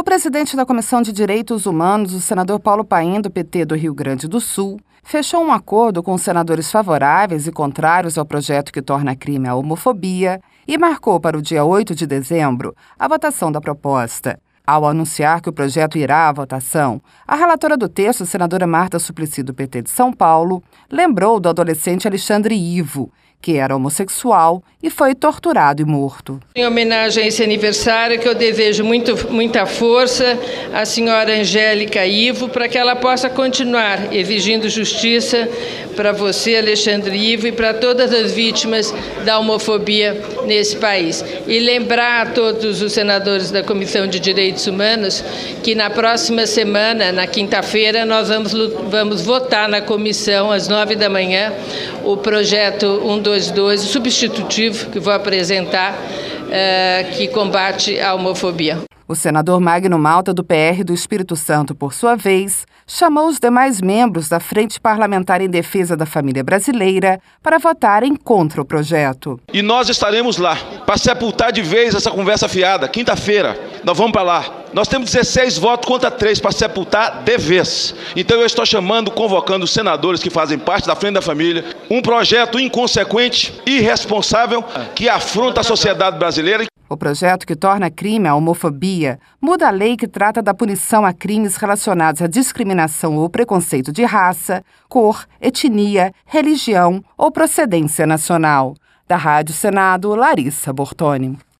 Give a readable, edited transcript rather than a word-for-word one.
presidente da Comissão de Direitos Humanos, o senador Paulo Paim, do PT do Rio Grande do Sul, fechou um acordo com os senadores favoráveis e contrários ao projeto que torna crime a homofobia e marcou para o dia 8 de dezembro a votação da proposta. Ao anunciar que o projeto irá à votação, a relatora do texto, a senadora Marta Suplicy, do PT de São Paulo, lembrou do adolescente Alexandre Ivo, que era homossexual e foi torturado e morto. Em homenagem a esse aniversário, que eu desejo muita força à senhora Angélica Ivo, para que ela possa continuar exigindo justiça para você, Alexandre Ivo, e para todas as vítimas da homofobia nesse país. E lembrar a todos os senadores da Comissão de Direitos Humanos que na próxima semana, na quinta-feira, nós vamos votar na comissão, às 9 da manhã, o projeto 122, o substitutivo que vou apresentar, que combate a homofobia. O senador Magno Malta, do PR do Espírito Santo, por sua vez, chamou os demais membros da Frente Parlamentar em Defesa da Família Brasileira para votarem contra o projeto. E nós estaremos lá para sepultar de vez essa conversa fiada. Quinta-feira, nós vamos para lá. Nós temos 16 votos contra 3 para sepultar de vez. Então eu estou convocando os senadores que fazem parte da Frente da Família, um projeto inconsequente, irresponsável, que afronta a sociedade brasileira. O projeto que torna crime a homofobia muda a lei que trata da punição a crimes relacionados à discriminação ou preconceito de raça, cor, etnia, religião ou procedência nacional. Da Rádio Senado, Larissa Bortoni.